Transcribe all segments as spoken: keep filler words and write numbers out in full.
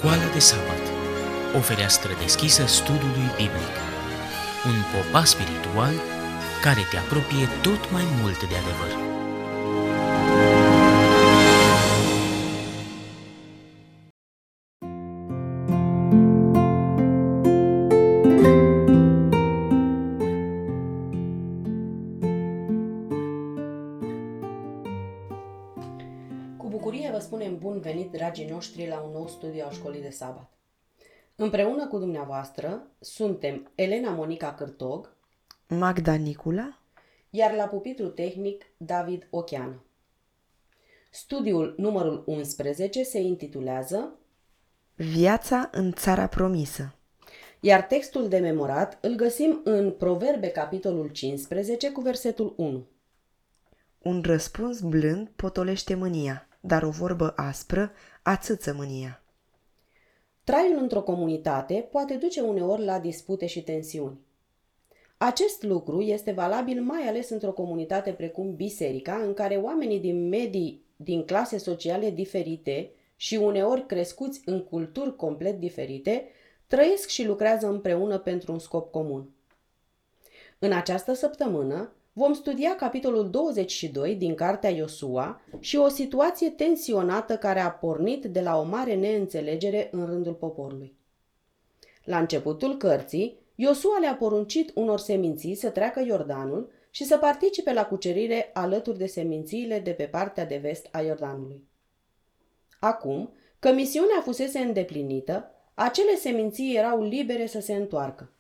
Școală de sabat, o fereastră deschisă studiului biblic. Un popas spiritual care te apropie tot mai mult de adevăr. Cu bucurie vă spunem bun venit, dragii noștri, la un nou studiu al Școlii de Sabat. Împreună cu dumneavoastră suntem Elena Monica Cârtog, Magda Nicula, iar la pupitru tehnic David Ocheană. Studiul numărul unsprezece se intitulează Viața în țara promisă. Iar textul de memorat îl găsim în Proverbe, capitolul cincisprezece, cu versetul unu. Un răspuns blând potolește mânia, dar o vorbă aspră ațâță mânia. Traiul într-o comunitate poate duce uneori la dispute și tensiuni. Acest lucru este valabil mai ales într-o comunitate precum biserica, în care oamenii din medii, din clase sociale diferite și uneori crescuți în culturi complet diferite, trăiesc și lucrează împreună pentru un scop comun. În această săptămână vom studia capitolul douăzeci și doi din cartea Iosua și o situație tensionată care a pornit de la o mare neînțelegere în rândul poporului. La începutul cărții, Iosua le-a poruncit unor seminții să treacă Iordanul și să participe la cucerire alături de semințiile de pe partea de vest a Iordanului. Acum, că misiunea fusese îndeplinită, acele seminții erau libere să se întoarcă.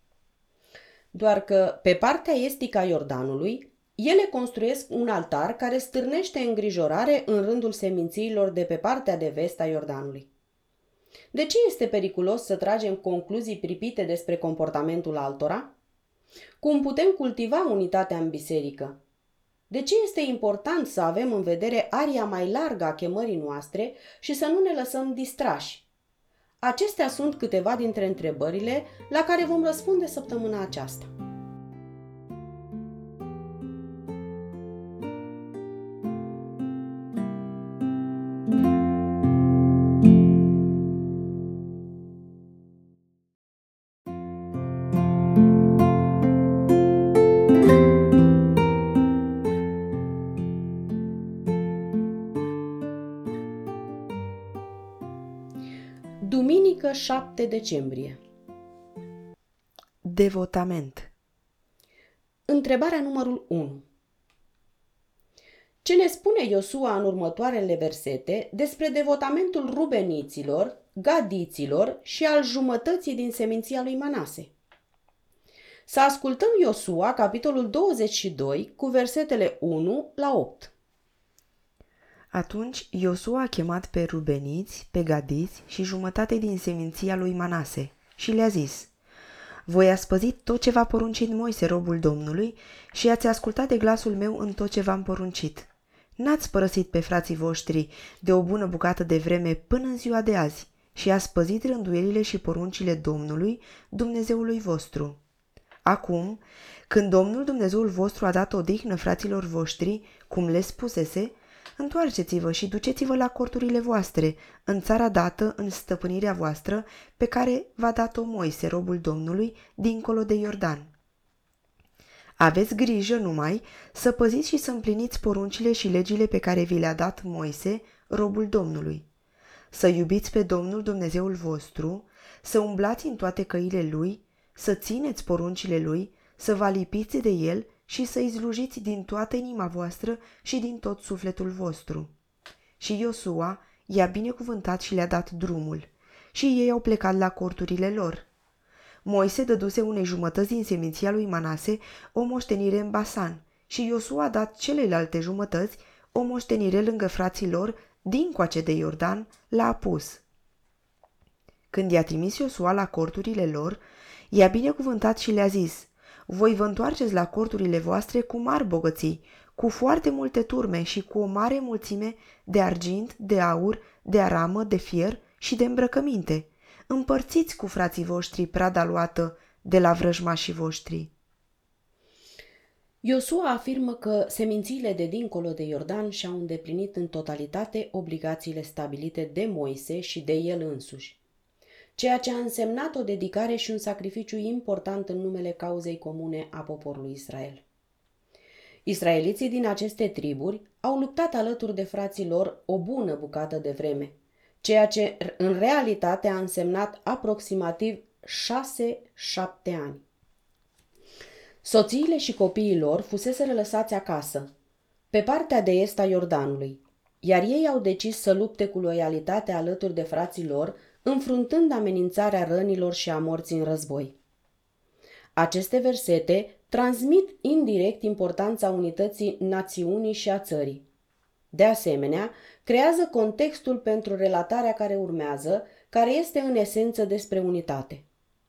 Doar că, pe partea estică a Iordanului, ele construiesc un altar care stârnește îngrijorare în rândul semințiilor de pe partea de vest a Iordanului. De ce este periculos să tragem concluzii pripite despre comportamentul altora? Cum putem cultiva unitatea în biserică? De ce este important să avem în vedere aria mai largă a chemării noastre și să nu ne lăsăm distrași? Acestea sunt câteva dintre întrebările la care vom răspunde săptămâna aceasta. Duminică șapte decembrie. Devotament. Întrebarea numărul unu. Ce ne spune Iosua în următoarele versete despre devotamentul rubeniților, gadiților și al jumătății din seminția lui Manase? Să ascultăm Iosua, capitolul douăzeci și doi, cu versetele unu la opt. Atunci Iosua a chemat pe rubeniți, pe gadiți și jumătate din seminția lui Manase și le-a zis: Voi ați păzit tot ce v-a poruncit Moise, robul Domnului, și ați ascultat de glasul meu în tot ce v-am poruncit. N-ați părăsit pe frații voștri de o bună bucată de vreme până în ziua de azi și ați păzit rânduielile și poruncile Domnului, Dumnezeului vostru. Acum, când Domnul Dumnezeul vostru a dat odihnă fraților voștri, cum le spusese, întoarceți-vă și duceți-vă la corturile voastre, în țara dată în stăpânirea voastră, pe care v-a dat-o Moise, robul Domnului, dincolo de Iordan. Aveți grijă numai să păziți și să împliniți poruncile și legile pe care vi le-a dat Moise, robul Domnului. Să iubiți pe Domnul Dumnezeul vostru, să umblați în toate căile Lui, să țineți poruncile Lui, să vă alipiți de El și să-i slujiți din toată inima voastră și din tot sufletul vostru. Și Iosua i-a binecuvântat și le-a dat drumul. Și ei au plecat la corturile lor. Moise dăduse unei jumătăți din seminția lui Manase o moștenire în Basan și Iosua a dat celelalte jumătăți o moștenire lângă frații lor, dincoace de Iordan, la Apus. Când i-a trimis Iosua la corturile lor, i-a binecuvântat și le-a zis: Voi vă întoarceți la corturile voastre cu mari bogății, cu foarte multe turme și cu o mare mulțime de argint, de aur, de aramă, de fier și de îmbrăcăminte. Împărțiți cu frații voștri prada luată de la vrăjmașii voștri. Iosua afirmă că semințiile de dincolo de Iordan și-au îndeplinit în totalitate obligațiile stabilite de Moise și de el însuși, ceea ce a însemnat o dedicare și un sacrificiu important în numele cauzei comune a poporului Israel. Israeliții din aceste triburi au luptat alături de frații lor o bună bucată de vreme, ceea ce în realitate a însemnat aproximativ șase-șapte ani. Soțiile și copiii lor fuseseră lăsați acasă, pe partea de est a Iordanului, iar ei au decis să lupte cu loialitate alături de frații lor, înfruntând amenințarea rănilor și a morții în război. Aceste versete transmit indirect importanța unității națiunii și a țării. De asemenea, creează contextul pentru relatarea care urmează, care este în esență despre unitate.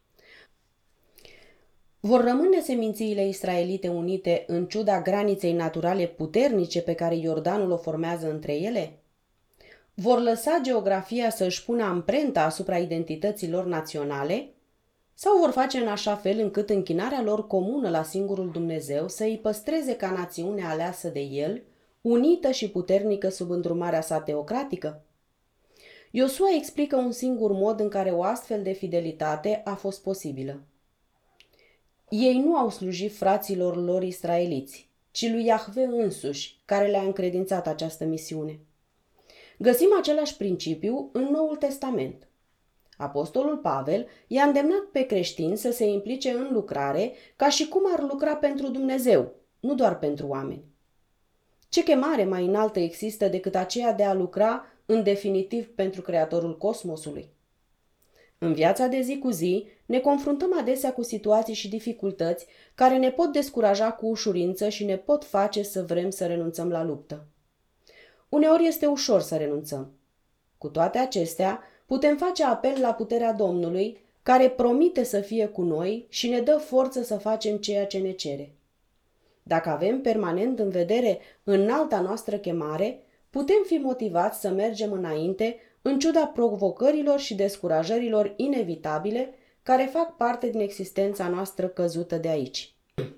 Vor rămâne semințiile israelite unite în ciuda graniței naturale puternice pe care Iordanul o formează între ele? Vor lăsa geografia să își pună amprenta asupra identității lor naționale? Sau vor face în așa fel încât închinarea lor comună la singurul Dumnezeu să îi păstreze ca națiune aleasă de El, unită și puternică sub îndrumarea sa teocratică? Iosua explică un singur mod în care o astfel de fidelitate a fost posibilă. Ei nu au slujit fraților lor israeliți, ci lui Iahve însuși, care le-a încredințat această misiune. Găsim același principiu în Noul Testament. Apostolul Pavel i-a îndemnat pe creștini să se implice în lucrare ca și cum ar lucra pentru Dumnezeu, nu doar pentru oameni. Ce chemare mai înaltă există decât aceea de a lucra în definitiv pentru Creatorul cosmosului? În viața de zi cu zi ne confruntăm adesea cu situații și dificultăți care ne pot descuraja cu ușurință și ne pot face să vrem să renunțăm la luptă. Uneori este ușor să renunțăm. Cu toate acestea, putem face apel la puterea Domnului, care promite să fie cu noi și ne dă forță să facem ceea ce ne cere. Dacă avem permanent în vedere înalta noastră chemare, putem fi motivați să mergem înainte în ciuda provocărilor și descurajărilor inevitabile care fac parte din existența noastră căzută de aici.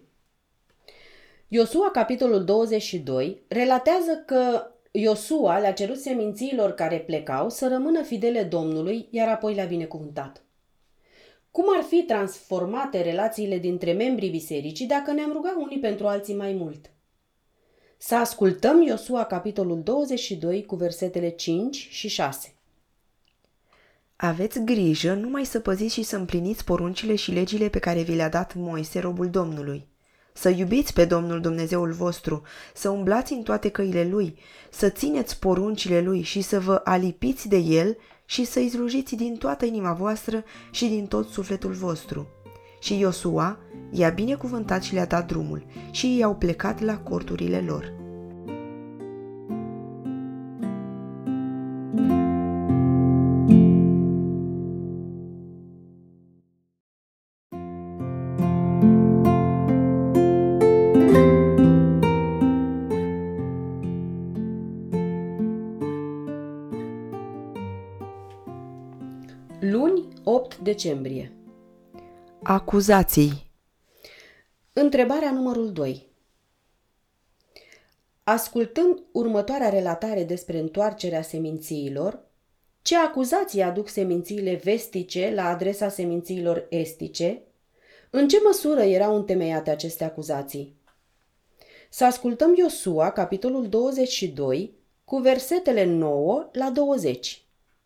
Iosua, capitolul douăzeci și doi, relatează că Iosua le-a cerut semințiilor care plecau să rămână fidele Domnului, iar apoi le-a binecuvântat. Cum ar fi transformate relațiile dintre membrii bisericii dacă ne-am rugat unii pentru alții mai mult? Să ascultăm Iosua, capitolul douăzeci și doi, cu versetele cinci și șase. Aveți grijă numai să păziți și să împliniți poruncile și legile pe care vi le-a dat Moise, robul Domnului. Să iubiți pe Domnul Dumnezeul vostru, să umblați în toate căile Lui, să țineți poruncile Lui și să vă alipiți de El și să-i slujiți din toată inima voastră și din tot sufletul vostru. Și Iosua i-a binecuvântat și le-a dat drumul și ei au plecat la corturile lor. Luni, opt decembrie. Acuzații. Întrebarea numărul doi. Ascultând următoarea relatare despre întoarcerea semințiilor, ce acuzații aduc semințiile vestice la adresa semințiilor estice? În ce măsură erau întemeiate aceste acuzații? Să ascultăm Iosua, capitolul douăzeci și doi, cu versetele nouă la douăzeci.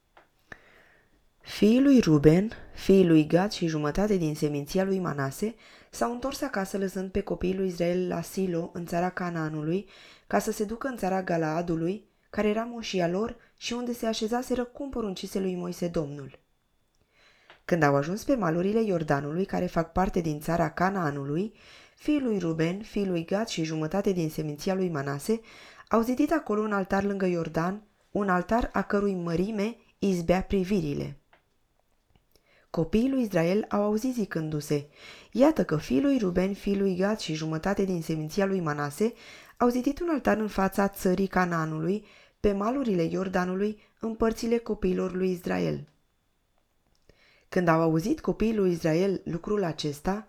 Fiii lui Ruben, fiii lui Gad și jumătate din seminția lui Manase s-au întors acasă lăsând pe copiii lui Israel la Silo, în țara Canaanului, ca să se ducă în țara Galaadului, care era moșia lor și unde se așezaseră cum poruncise lui Moise Domnul. Când au ajuns pe malurile Iordanului, care fac parte din țara Canaanului, fiii lui Ruben, fiii lui Gad și jumătate din seminția lui Manase au zidit acolo un altar lângă Iordan, un altar a cărui mărime izbea privirile. Copiii lui Israel au auzit zicându-se: iată că fiii lui Ruben, fiii lui Gad și jumătate din seminția lui Manase au zidit un altar în fața țării Canaanului, pe malurile Iordanului, în părțile copiilor lui Israel. Când au auzit copiii lui Israel lucrul acesta,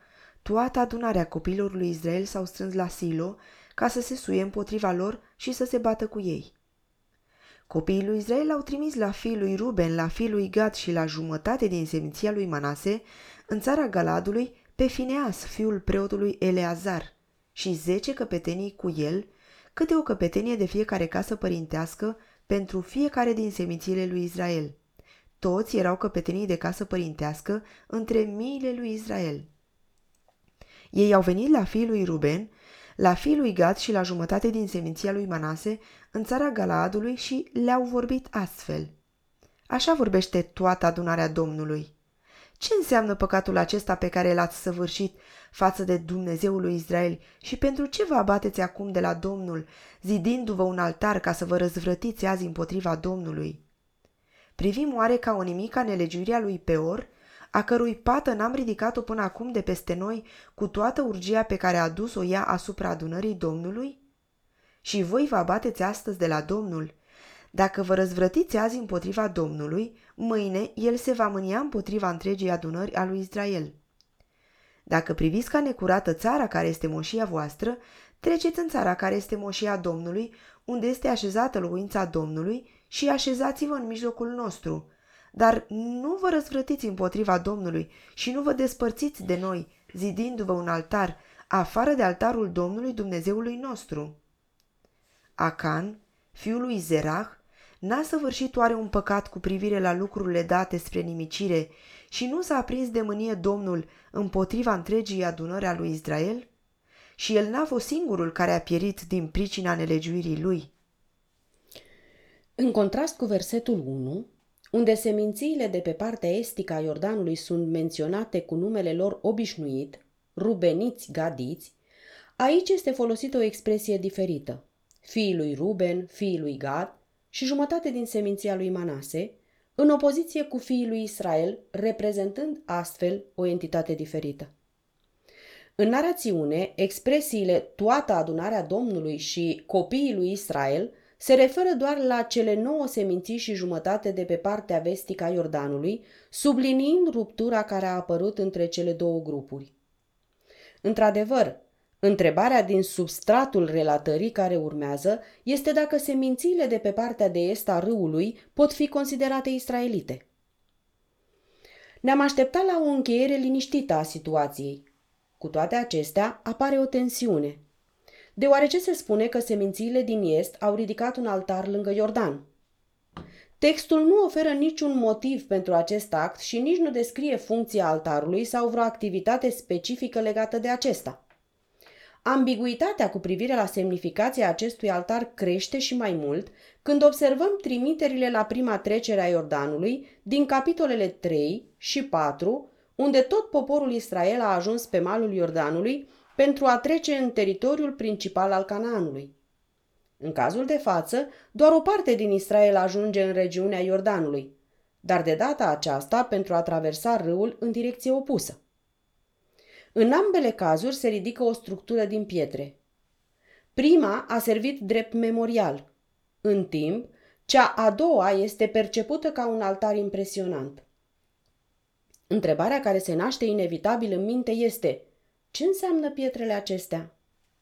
toată adunarea copiilor lui Israel s-au strâns la Silo ca să se suie împotriva lor și să se bată cu ei. Copiii lui Israel au trimis la fiul lui Ruben, la fiul lui Gad și la jumătate din seminția lui Manase, în țara Galadului, pe Fineas, fiul preotului Eleazar, și zece căpetenii cu el, câte o căpetenie de fiecare casă părintească pentru fiecare din semințiile lui Israel. Toți erau căpetenii de casă părintească între miile lui Israel. Ei au venit la fiul lui Ruben, la fiul lui Gad și la jumătate din seminția lui Manase, în țara Galaadului, și le-au vorbit astfel. Așa vorbește toată adunarea Domnului. Ce înseamnă păcatul acesta pe care l-ați săvârșit față de Dumnezeul lui Israel și pentru ce vă abateți acum de la Domnul, zidindu-vă un altar ca să vă răzvrătiți azi împotriva Domnului? Privim oare ca o nimica nelegiuirea lui Peor, a cărui pată n-am ridicat-o până acum de peste noi cu toată urgia pe care a adus-o ea asupra adunării Domnului? Și voi vă abateți astăzi de la Domnul. Dacă vă răzvrătiți azi împotriva Domnului, mâine el se va mânia împotriva întregii adunări a lui Israel. Dacă priviți ca necurată țara care este moșia voastră, treceți în țara care este moșia Domnului, unde este așezată locuința Domnului, și așezați-vă în mijlocul nostru. Dar nu vă răzvrătiți împotriva Domnului și nu vă despărțiți de noi, zidindu-vă un altar, afară de altarul Domnului Dumnezeului nostru. Acan, fiul lui Zerah, n-a săvârșit oare un păcat cu privire la lucrurile date spre nimicire și nu s-a aprins de mânie Domnul împotriva întregii adunări a lui Israel? Și el n-a fost singurul care a pierit din pricina nelegiuirii lui. În contrast cu versetul unu, unde semințiile de pe partea estică a Iordanului sunt menționate cu numele lor obișnuit, rubeniți, gadiți, aici este folosită o expresie diferită, fiii lui Ruben, fiii lui Gad și jumătate din seminția lui Manase, în opoziție cu fiii lui Israel, reprezentând astfel o entitate diferită. În narațiune, expresiile toată adunarea Domnului și copiii lui Israel se referă doar la cele nouă seminții și jumătate de pe partea vestică a Iordanului, subliniind ruptura care a apărut între cele două grupuri. Într-adevăr, întrebarea din substratul relatării care urmează este dacă semințiile de pe partea de est a râului pot fi considerate israelite. Ne-am așteptat la o încheiere liniștită a situației. Cu toate acestea, apare o tensiune, deoarece se spune că semințiile din est au ridicat un altar lângă Iordan. Textul nu oferă niciun motiv pentru acest act și nici nu descrie funcția altarului sau vreo activitate specifică legată de acesta. Ambiguitatea cu privire la semnificația acestui altar crește și mai mult când observăm trimiterile la prima trecere a Iordanului din capitolele trei și patru, unde tot poporul Israel a ajuns pe malul Iordanului pentru a trece în teritoriul principal al Canaanului. În cazul de față, doar o parte din Israel ajunge în regiunea Iordanului, dar de data aceasta pentru a traversa râul în direcție opusă. În ambele cazuri se ridică o structură din pietre. Prima a servit drept memorial, în timp cea a doua este percepută ca un altar impresionant. Întrebarea care se naște inevitabil în minte este: ce înseamnă pietrele acestea?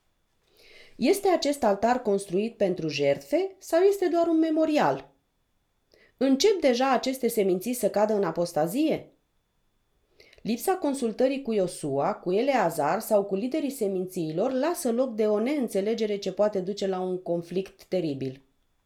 Este acest altar construit pentru jertfe sau este doar un memorial? Încep deja aceste seminții să cadă în apostazie? Lipsa consultării cu Iosua, cu Eleazar sau cu liderii semințiilor lasă loc de o neînțelegere ce poate duce la un conflict teribil.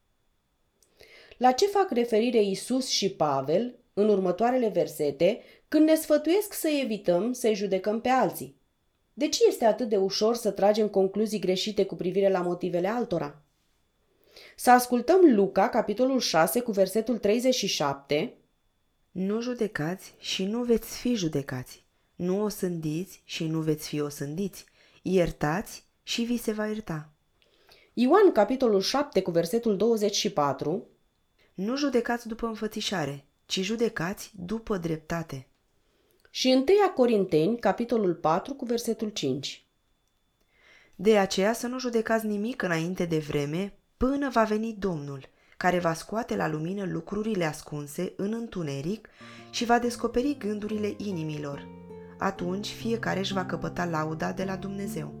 La ce fac referire Iisus și Pavel în următoarele versete când ne sfătuiesc să evităm să-i judecăm pe alții? De ce este atât de ușor să tragem concluzii greșite cu privire la motivele altora? Să ascultăm Luca, capitolul șase, cu versetul treizeci și șapte. Nu judecați și nu veți fi judecați. Nu osândiți și nu veți fi osândiți. Iertați și vi se va ierta. Ioan, capitolul șapte, cu versetul douăzeci și patru. Nu judecați după înfățișare, ci judecați după dreptate. Și întâia Corinteni, capitolul patru, cu versetul cinci. De aceea să nu judecați nimic înainte de vreme, până va veni Domnul, care va scoate la lumină lucrurile ascunse în întuneric și va descoperi gândurile inimilor. Atunci fiecare își va căpăta lauda de la Dumnezeu.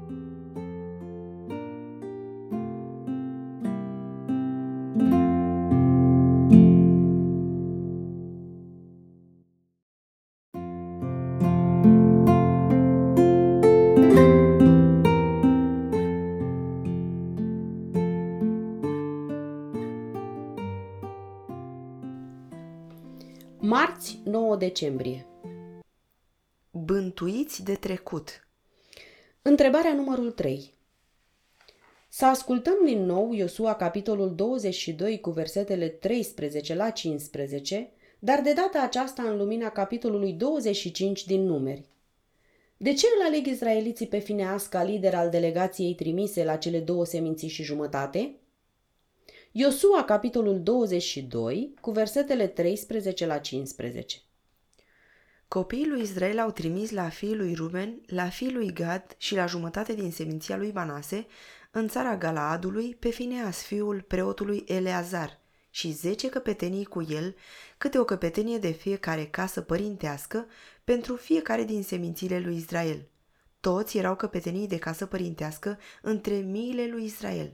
Marți, nouă decembrie. Bântuiți de trecut. Întrebarea numărul trei. Să ascultăm din nou Iosua capitolul douăzeci și doi cu versetele treisprezece la cincisprezece, dar de data aceasta în lumina capitolului douăzeci și cinci din Numeri. De ce îl aleg izraeliții pe Fineas ca lider al delegației trimise la cele două seminții și jumătate? Iosua capitolul douăzeci și doi cu versetele treisprezece la cincisprezece. Copiii lui Israel au trimis la fiii lui Ruben, la fiii lui Gad și la jumătate din seminția lui Manase, în țara Galaadului, pe Fineas, fiul preotului Eleazar, și zece căpetenii cu el, câte o căpetenie de fiecare casă părintească, pentru fiecare din semințiile lui Israel. Toți erau căpetenii de casă părintească între miile lui Israel.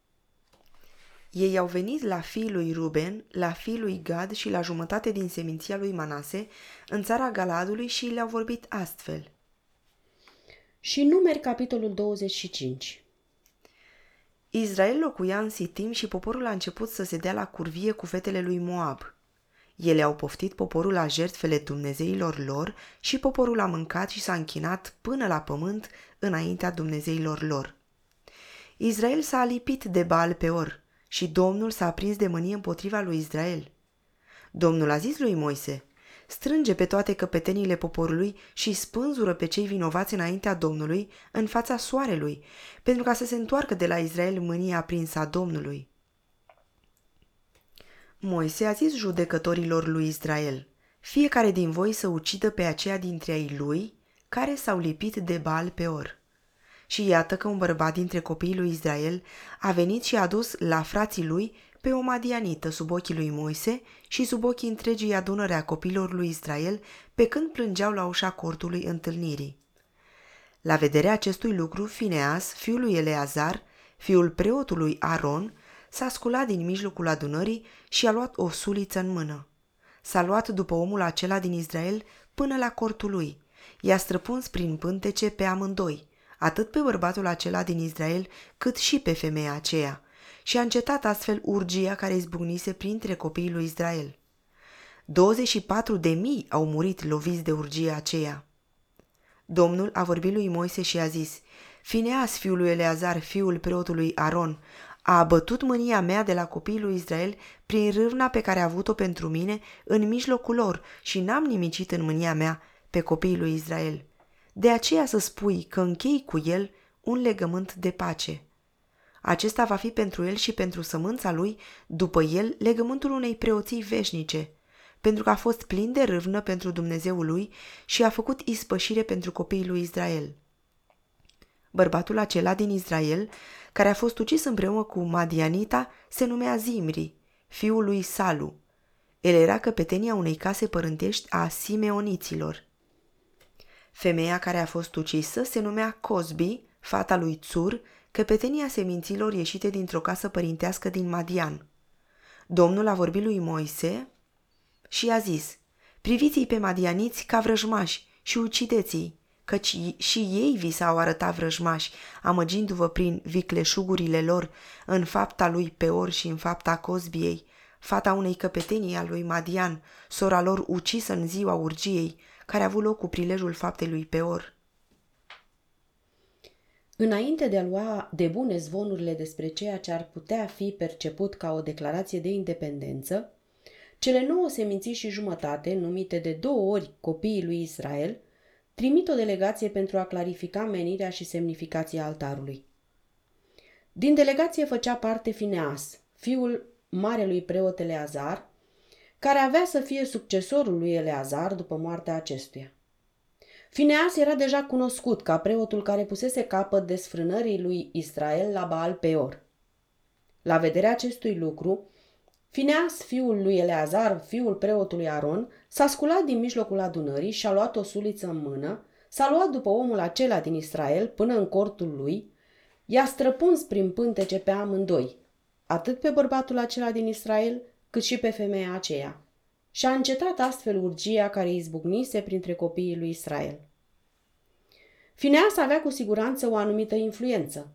Ei au venit la fiii lui Ruben, la fiii lui Gad și la jumătate din seminția lui Manase, în țara Galaadului, și le-au vorbit astfel. Și Numeri capitolul douăzeci și cinci. Israel locuia în Sitim și poporul a început să se dea la curvie cu fetele lui Moab. Ele au poftit poporul la jertfele dumnezeilor lor și poporul a mâncat și s-a închinat până la pământ înaintea dumnezeilor lor. Israel s-a alipit de Baal Peor și Domnul s-a aprins de mânie împotriva lui Israel. Domnul a zis lui Moise: strânge pe toate căpetenile poporului și spânzură pe cei vinovați înaintea Domnului în fața soarelui, pentru ca să se întoarcă de la Israel mânia aprinsă a Domnului. Moise a zis judecătorilor lui Israel: fiecare din voi să ucidă pe aceia dintre ei lui care s-au lipit de Baal Peor. Și iată că un bărbat dintre copiii lui Israel a venit și a dus la frații lui pe o madianită sub ochii lui Moise și sub ochii întregii adunări a copiilor lui Israel, pe când plângeau la ușa cortului întâlnirii. La vederea acestui lucru, Fineas, fiul lui Eleazar, fiul preotului Aron, s-a sculat din mijlocul adunării și a luat o suliță în mână. S-a luat după omul acela din Israel până la cortul lui, i-a străpuns prin pântece pe amândoi, atât pe bărbatul acela din Israel, cât și pe femeia aceea, și a încetat astfel urgia care izbucnise printre copiii lui Israel. douăzeci și patru de mii au murit loviți de urgia aceea. Domnul a vorbit lui Moise și a zis: Fineas, fiul lui Eleazar, fiul preotului Aron, a abătut mânia mea de la copiii lui Israel prin râvna pe care a avut-o pentru mine în mijlocul lor și n-am nimicit în mânia mea pe copiii lui Israel. De aceea să spui că închei cu el un legământ de pace. Acesta va fi pentru el și pentru sămânța lui, după el, legământul unei preoții veșnice, pentru că a fost plin de râvnă pentru Dumnezeul lui și a făcut ispășire pentru copiii lui Israel. Bărbatul acela din Israel, care a fost ucis împreună cu Madianita, se numea Zimri, fiul lui Salu. El era căpetenia unei case părântești a simeoniților. Femeia care a fost ucisă se numea Cosbi, fata lui Tsur, căpetenia seminților ieșite dintr-o casă părintească din Madian. Domnul a vorbit lui Moise și a zis: priviți-i pe madianiți ca vrăjmași și ucideți-i, căci și ei vi s-au arătat vrăjmași, amăgindu-vă prin vicleșugurile lor în fapta lui Peor și în fapta Cosbiei, fata unei căpetenii a lui Madian, sora lor ucisă în ziua urgiei, care a avut loc cu prilejul faptei lui Peor. Înainte de a lua de bune zvonurile despre ceea ce ar putea fi perceput ca o declarație de independență, cele nouă seminții și jumătate, numite de două ori copiii lui Israel, trimit o delegație pentru a clarifica menirea și semnificația altarului. Din delegație făcea parte Fineas, fiul marelui preot Eleazar, care avea să fie succesorul lui Eleazar după moartea acestuia. Fineas era deja cunoscut ca preotul care pusese capăt desfrânării lui Israel la Baal Peor. La vederea acestui lucru, Fineas, fiul lui Eleazar, fiul preotului Aron, s-a sculat din mijlocul adunării și a luat o suliță în mână, s-a luat după omul acela din Israel până în cortul lui, i-a străpuns prin pântece pe amândoi, atât pe bărbatul acela din Israel, cât și pe femeia aceea. Și a încetat astfel urgia care izbucnise printre copiii lui Israel. Fineas avea cu siguranță o anumită influență.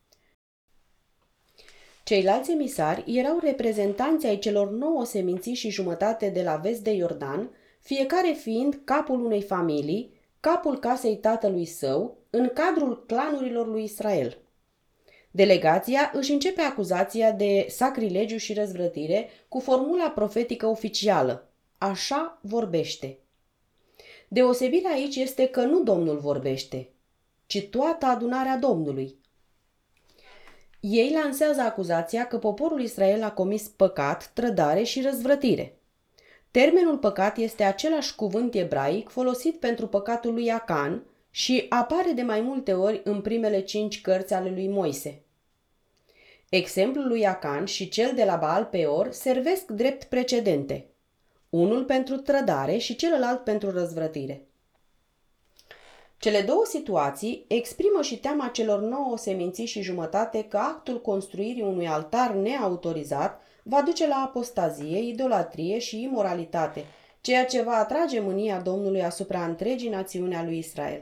Ceilalți emisari erau reprezentanți ai celor nouă seminții și jumătate de la vest de Iordan, fiecare fiind capul unei familii, capul casei tatălui său, în cadrul clanurilor lui Israel. Delegația își începe acuzația de sacrilegiu și răzvrătire cu formula profetică oficială: așa vorbește. Deosebirea aici este că nu Domnul vorbește, ci toată adunarea Domnului. Ei lansează acuzația că poporul Israel a comis păcat, trădare și răzvrătire. Termenul păcat este același cuvânt ebraic folosit pentru păcatul lui Acan și apare de mai multe ori în primele cinci cărți ale lui Moise. Exemplul lui Acan și cel de la Baal Peor servesc drept precedente, unul pentru trădare și celălalt pentru răzvrătire. Cele două situații exprimă și teama celor nouă seminții și jumătate că actul construirii unui altar neautorizat va duce la apostazie, idolatrie și imoralitate, ceea ce va atrage mânia Domnului asupra întregii națiuni a lui Israel.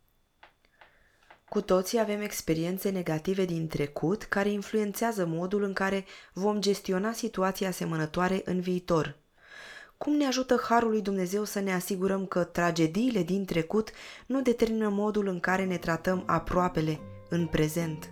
Cu toții avem experiențe negative din trecut care influențează modul în care vom gestiona situații asemănătoare în viitor. Cum ne ajută Harul lui Dumnezeu să ne asigurăm că tragediile din trecut nu determină modul în care ne tratăm aproapele în prezent?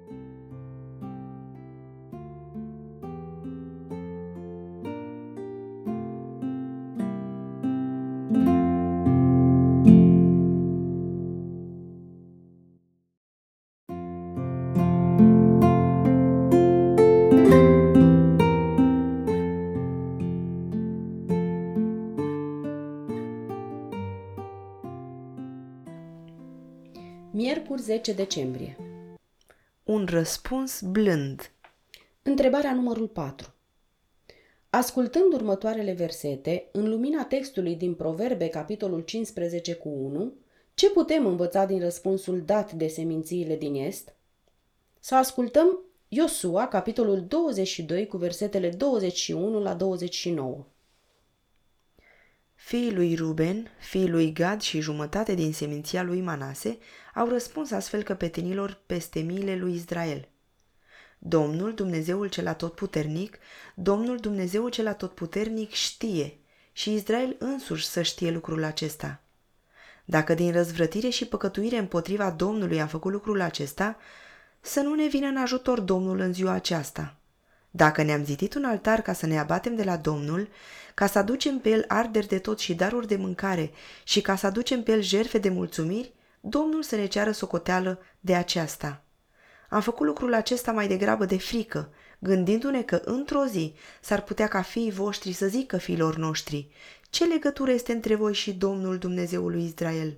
Miercuri zece decembrie. Un răspuns blând. Întrebarea numărul patru. Ascultând următoarele versete, în lumina textului din Proverbe, capitolul cincisprezece cu unu, ce putem învăța din răspunsul dat de semințiile din Est? Să ascultăm Iosua, capitolul douăzeci și doi, cu versetele douăzeci și unu la douăzeci și nouă. Fiii lui Ruben, fiii lui Gad și jumătate din seminția lui Manase au răspuns astfel căpetenilor peste miile lui Israel. Domnul, Dumnezeul cel atotputernic, Domnul Dumnezeul cel atotputernic știe și Israel însuși să știe lucrul acesta. Dacă din răzvrătire și păcătuire împotriva Domnului am făcut lucrul acesta, să nu ne vină în ajutor Domnul în ziua aceasta. Dacă ne-am zidit un altar ca să ne abatem de la Domnul, ca să aducem pe el arderi de tot și daruri de mâncare și ca să aducem pe el jertfe de mulțumiri, Domnul să ne ceară socoteală de aceasta. Am făcut lucrul acesta mai degrabă de frică, gândindu-ne că într-o zi s-ar putea ca fiii voștri să zică fiilor noștri: ce legătură este între voi și Domnul Dumnezeul lui Israel?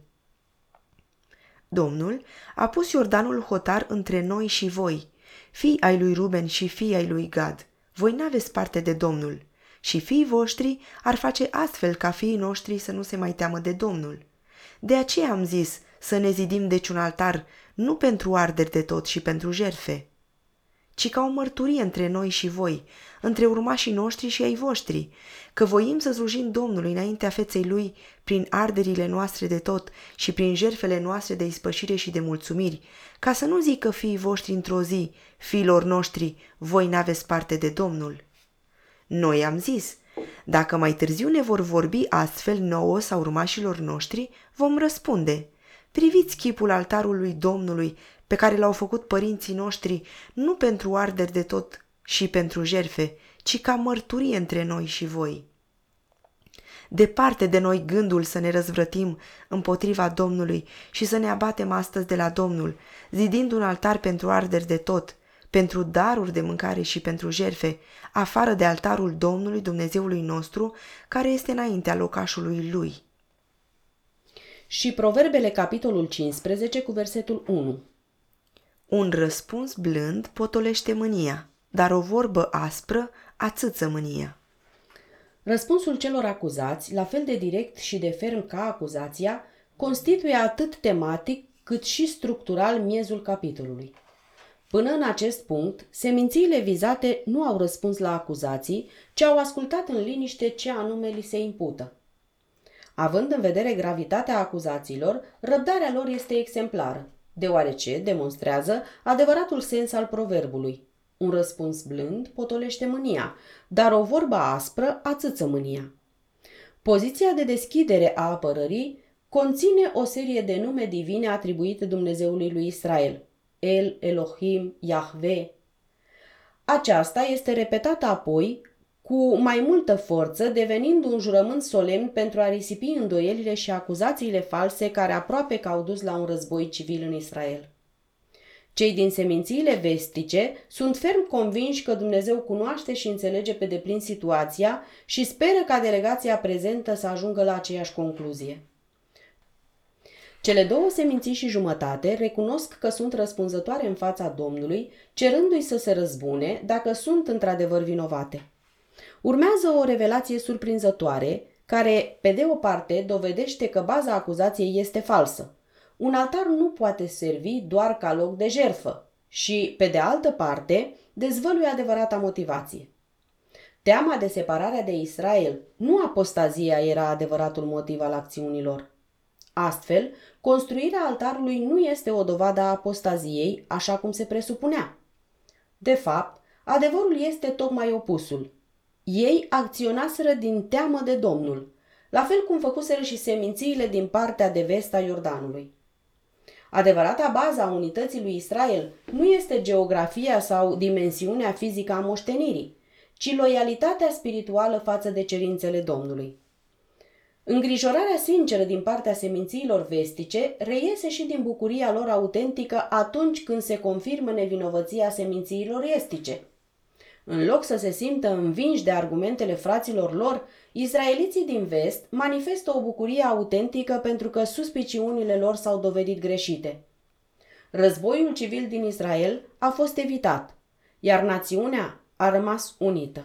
Domnul a pus Iordanul hotar între noi și voi, fii ai lui Ruben și fii ai lui Gad. Voi n-aveți parte de Domnul. Și fiii voștri ar face astfel ca fiii noștri să nu se mai teamă de Domnul. De aceea am zis să ne zidim deci un altar, nu pentru arderi de tot și pentru jertfe, ci ca o mărturie între noi și voi, între urmașii noștri și ai voștri, că voim să slujim Domnului înaintea feței Lui prin arderile noastre de tot și prin jertfele noastre de ispășire și de mulțumiri, ca să nu zică fiii voștri într-o zi: fiilor noștri, voi n-aveți parte de Domnul. Noi am zis: dacă mai târziu ne vor vorbi astfel nouă sau urmașilor noștri, vom răspunde: priviți chipul altarului Domnului pe care l-au făcut părinții noștri, nu pentru arderi de tot și pentru jertfe, ci ca mărturie între noi și voi. Departe de noi gândul să ne răzvrătim împotriva Domnului și să ne abatem astăzi de la Domnul, zidind un altar pentru arderi de tot, pentru daruri de mâncare și pentru jertfe, afară de altarul Domnului Dumnezeului nostru, care este înaintea locașului Lui. Și Proverbele, capitolul cincisprezece, cu versetul unu. Un răspuns blând potolește mânia. dar o vorbă aspră ațâță mânia. Răspunsul celor acuzați, la fel de direct și de ferm ca acuzația, constituie atât tematic cât și structural miezul capitolului. Până în acest punct, semințiile vizate nu au răspuns la acuzații, ci au ascultat în liniște ce anume li se impută. Având în vedere gravitatea acuzațiilor, răbdarea lor este exemplară, deoarece demonstrează adevăratul sens al proverbului. Un răspuns blând potolește mânia, dar o vorbă aspră ațâță mânia. Poziția de deschidere a apărării conține o serie de nume divine atribuite Dumnezeului lui Israel: El, Elohim, Yahve. Aceasta este repetată apoi cu mai multă forță, devenind un jurământ solemn pentru a risipi îndoielile și acuzațiile false care aproape că au dus la un război civil în Israel. Cei din semințiile vestice sunt ferm convinși că Dumnezeu cunoaște și înțelege pe deplin situația și speră ca delegația prezentă să ajungă la aceeași concluzie. Cele două seminții și jumătate recunosc că sunt răspunzătoare în fața Domnului, cerându-i să se răzbune dacă sunt într-adevăr vinovate. Urmează o revelație surprinzătoare, care, pe de o parte, dovedește că baza acuzației este falsă. Un altar nu poate servi doar ca loc de jertfă și, pe de altă parte, dezvăluie adevărata motivație. Teama de separarea de Israel, nu apostazia, era adevăratul motiv al acțiunilor. Astfel, construirea altarului nu este o dovadă a apostaziei, așa cum se presupunea. De fapt, adevărul este tocmai opusul. Ei acționaseră din teamă de Domnul, la fel cum făcuseră și semințiile din partea de vest a Iordanului. Adevărata bază a unității lui Israel nu este geografia sau dimensiunea fizică a moștenirii, ci loialitatea spirituală față de cerințele Domnului. Îngrijorarea sinceră din partea semințiilor vestice reiese și din bucuria lor autentică atunci când se confirmă nevinovăția semințiilor estice. În loc să se simtă învinși de argumentele fraților lor, israeliții din vest manifestă o bucurie autentică pentru că suspiciunile lor s-au dovedit greșite. Războiul civil din Israel a fost evitat, iar națiunea a rămas unită.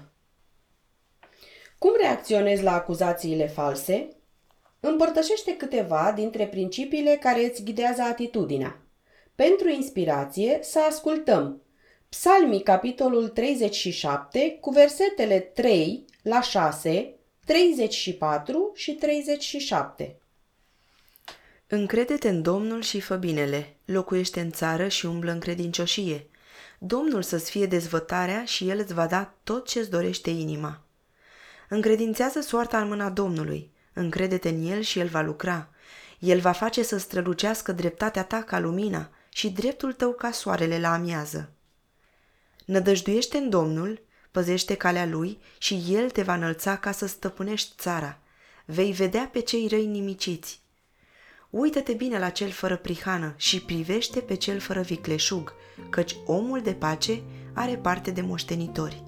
Cum reacționezi la acuzațiile false? Împărtășește câteva dintre principiile care îți ghidează atitudinea. Pentru inspirație să ascultăm Psalmii, capitolul treizeci și șapte, cu versetele trei la șase, treizeci și patru și treizeci și șapte. Încrede-te în Domnul și fă binele, locuiește în țară și umblă în credincioșie. Domnul să-ți fie dezvătarea și El îți va da tot ce-ți dorește inima. Încredințează soarta în mâna Domnului, încrede-te în El și El va lucra. El va face să strălucească dreptatea ta ca lumina și dreptul tău ca soarele la amiază. Nădăjduiește în Domnul, păzește calea Lui și El te va înălța ca să stăpânești țara. Vei vedea pe cei răi nimiciți. Uită-te bine la cel fără prihană și privește pe cel fără vicleșug, căci omul de pace are parte de moștenitori.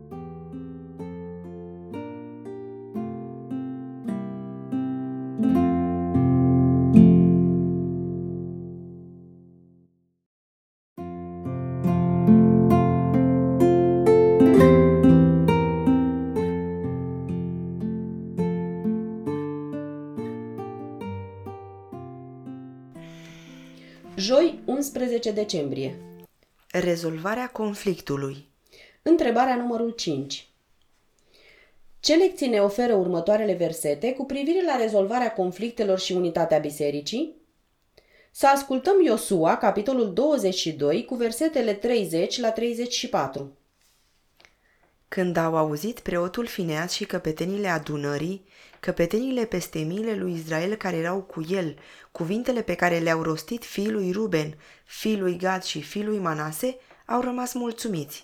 Joi, unsprezece decembrie. Rezolvarea conflictului. Întrebarea numărul cinci. Ce lecții ne oferă următoarele versete cu privire la rezolvarea conflictelor și unitatea bisericii? Să ascultăm Iosua, capitolul douăzeci și doi, cu versetele treizeci la treizeci și patru. Când au auzit preotul Fineas și căpetenile adunării, căpetenile peste miile lui Israel care erau cu el, cuvintele pe care le-au rostit fiul lui Ruben, fiul lui Gad și fiul lui Manase, au rămas mulțumiți.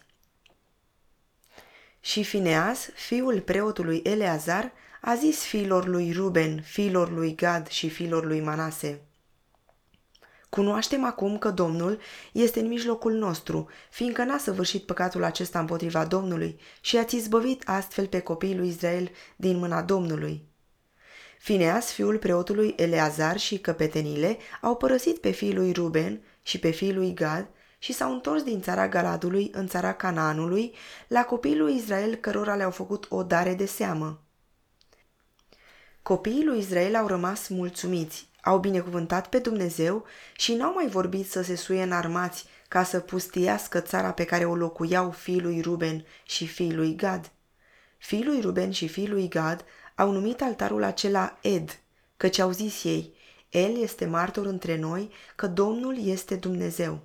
Și Fineas, fiul preotului Eleazar, a zis fiilor lui Ruben, fiilor lui Gad și fiilor lui Manase: Cunoaștem acum că Domnul este în mijlocul nostru, fiindcă n-a săvârșit păcatul acesta împotriva Domnului și ați izbăvit astfel pe copiii lui Israel din mâna Domnului. Fineas, fiul preotului Eleazar și căpetenile au părăsit pe fiul lui Ruben și pe fiul lui Gad și s-au întors din țara Galadului în țara Canaanului la copiii lui Israel cărora le-au făcut o dare de seamă. Copiii lui Israel au rămas mulțumiți, au binecuvântat pe Dumnezeu și n-au mai vorbit să se suie înarmați ca să pustiască țara pe care o locuiau fiii lui Ruben și fiii lui Gad. Fiii lui Ruben și fiii lui Gad au numit altarul acela Ed, căci au zis ei: El este martor între noi că Domnul este Dumnezeu.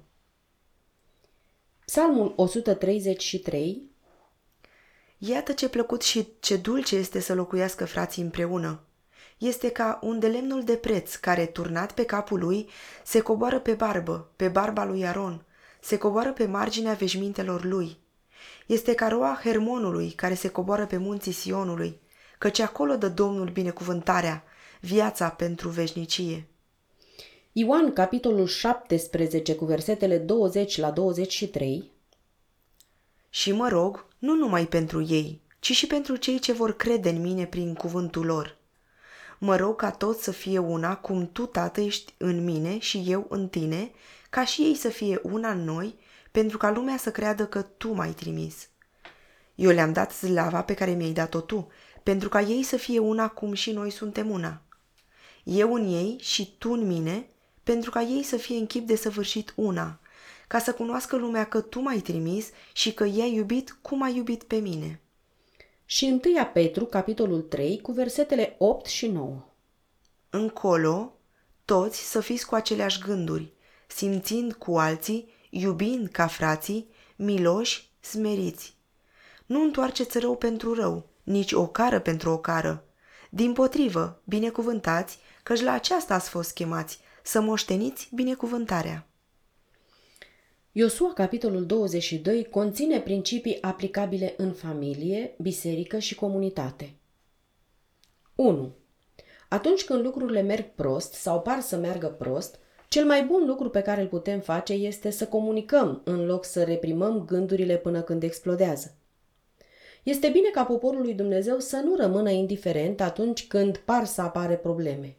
Psalmul o sută treizeci și trei. Iată ce plăcut și ce dulce este să locuiască frații împreună. Este ca un de lemnul de preț care, turnat pe capul lui, se coboară pe barbă, pe barba lui Aron, se coboară pe marginea veșmintelor lui. Este ca roa Hermonului care se coboară pe munții Sionului, căci acolo dă Domnul binecuvântarea, viața pentru veșnicie. Ioan, capitolul șaptesprezece, cu versetele douăzeci la douăzeci și trei. Și mă rog, nu numai pentru ei, ci și pentru cei ce vor crede în mine prin cuvântul lor. Mă rog ca toți să fie una, cum tu, Tată, ești în mine și eu în tine, ca și ei să fie una în noi, pentru ca lumea să creadă că tu m-ai trimis. Eu le-am dat slava pe care mi-ai dat-o tu, pentru ca ei să fie una cum și noi suntem una. Eu în ei și tu în mine, pentru ca ei să fie în chip de săvârșit una, ca să cunoască lumea că tu m-ai trimis și că i-ai iubit cum ai iubit pe mine. Și întâia Petru, capitolul trei, cu versetele opt și nouă. Încolo, toți să fiți cu aceleași gânduri, simțind cu alții, iubind ca frații, miloși, smeriți. Nu întoarceți rău pentru rău, nici o cară pentru o cară. Dimpotrivă, binecuvântați, căci la aceasta ați fost chemați, să moșteniți binecuvântarea. Iosua, capitolul douăzeci și doi, conține principii aplicabile în familie, biserică și comunitate. unu. Atunci când lucrurile merg prost sau par să meargă prost, cel mai bun lucru pe care îl putem face este să comunicăm în loc să reprimăm gândurile până când explodează. Este bine ca poporul lui Dumnezeu să nu rămână indiferent atunci când par să apare probleme.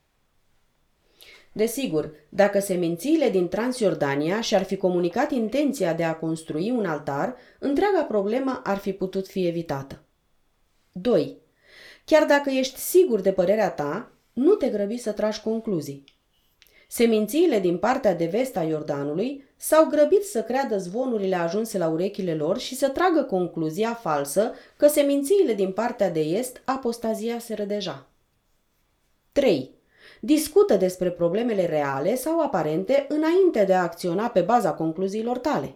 Desigur, dacă semințiile din Transjordania și-ar fi comunicat intenția de a construi un altar, întreaga problemă ar fi putut fi evitată. doi. Chiar dacă ești sigur de părerea ta, nu te grăbi să tragi concluzii. Semințiile din partea de vest a Iordanului s-au grăbit să creadă zvonurile ajunse la urechile lor și să tragă concluzia falsă că semințiile din partea de est apostaziaseră deja. trei. Discută despre problemele reale sau aparente înainte de a acționa pe baza concluziilor tale.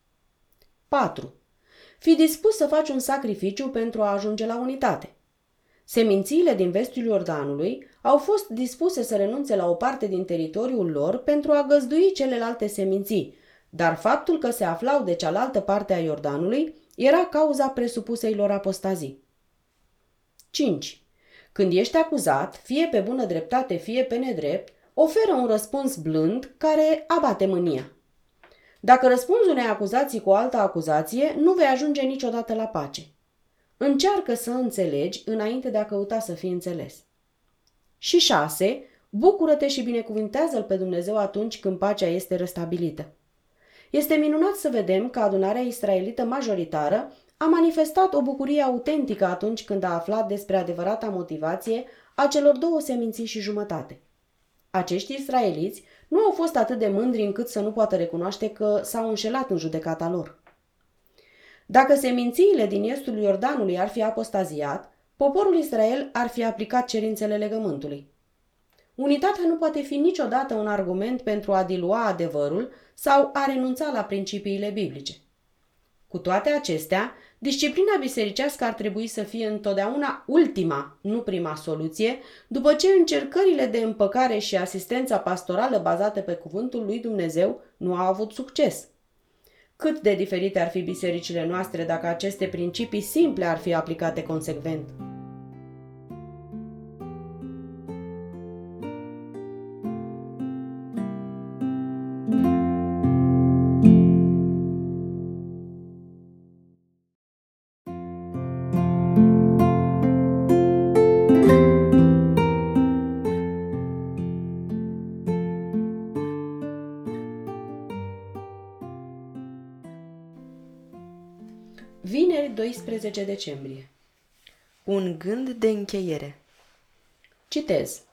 patru. Fii dispus să faci un sacrificiu pentru a ajunge la unitate. Semințiile din vestul Iordanului au fost dispuse să renunțe la o parte din teritoriul lor pentru a găzdui celelalte seminții, dar faptul că se aflau de cealaltă parte a Iordanului era cauza presupusei lor apostazii. cinci. Când ești acuzat, fie pe bună dreptate, fie pe nedrept, oferă un răspuns blând care abate mânia. Dacă răspunzi unei acuzații cu o altă acuzație, nu vei ajunge niciodată la pace. Încearcă să înțelegi înainte de a căuta să fii înțeles. Și șase. Bucură-te și binecuvântează-L pe Dumnezeu atunci când pacea este restabilită. Este minunat să vedem că adunarea israelită majoritară a manifestat o bucurie autentică atunci când a aflat despre adevărata motivație a celor două seminții și jumătate. Acești israeliți nu au fost atât de mândri încât să nu poată recunoaște că s-au înșelat în judecata lor. Dacă semințiile din estul Iordanului ar fi apostaziat, poporul Israel ar fi aplicat cerințele legământului. Unitatea nu poate fi niciodată un argument pentru a dilua adevărul sau a renunța la principiile biblice. Cu toate acestea, disciplina bisericească ar trebui să fie întotdeauna ultima, nu prima soluție, după ce încercările de împăcare și asistența pastorală bazate pe cuvântul lui Dumnezeu nu au avut succes. Cât de diferite ar fi bisericile noastre dacă aceste principii simple ar fi aplicate consecvent. paisprezece decembrie. Un gând de încheiere. Citez.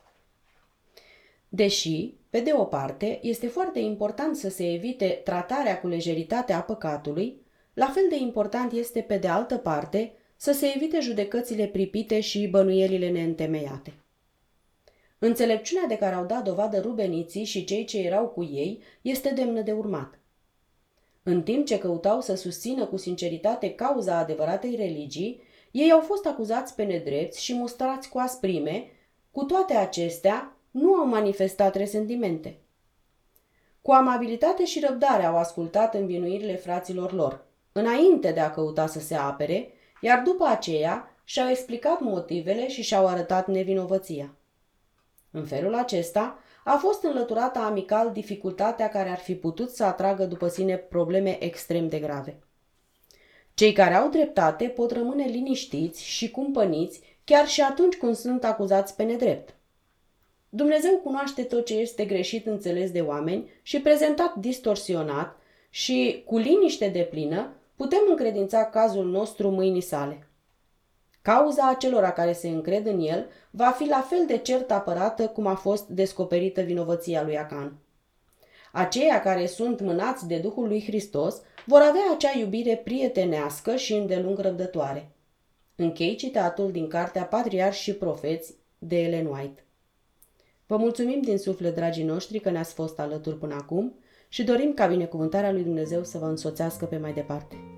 Deși, pe de o parte, este foarte important să se evite tratarea cu lejeritate a păcatului, la fel de important este, pe de altă parte, să se evite judecățile pripite și bănuielile neîntemeiate. Înțelepciunea de care au dat dovadă rubeniții și cei ce erau cu ei este demnă de urmat. În timp ce căutau să susțină cu sinceritate cauza adevăratei religii, ei au fost acuzați pe nedrepți și mustrați cu asprime, cu toate acestea nu au manifestat resentimente. Cu amabilitate și răbdare au ascultat învinuirile fraților lor, înainte de a căuta să se apere, iar după aceea și-au explicat motivele și și-au arătat nevinovăția. În felul acesta a fost înlăturată amical dificultatea care ar fi putut să atragă după sine probleme extrem de grave. Cei care au dreptate pot rămâne liniștiți și cumpăniți chiar și atunci când sunt acuzați pe nedrept. Dumnezeu cunoaște tot ce este greșit înțeles de oameni și prezentat distorsionat și, cu liniște deplină, putem încredința cazul nostru mâinii sale. Cauza acelora care se încred în el va fi la fel de cert apărată cum a fost descoperită vinovăția lui Acan. Aceia care sunt mânați de Duhul lui Hristos vor avea acea iubire prietenească și îndelung răbdătoare. Închei citatul din cartea Patriarși și Profeți de Ellen White. Vă mulțumim din suflet, dragii noștri, că ne-ați fost alături până acum și dorim ca binecuvântarea lui Dumnezeu să vă însoțească pe mai departe.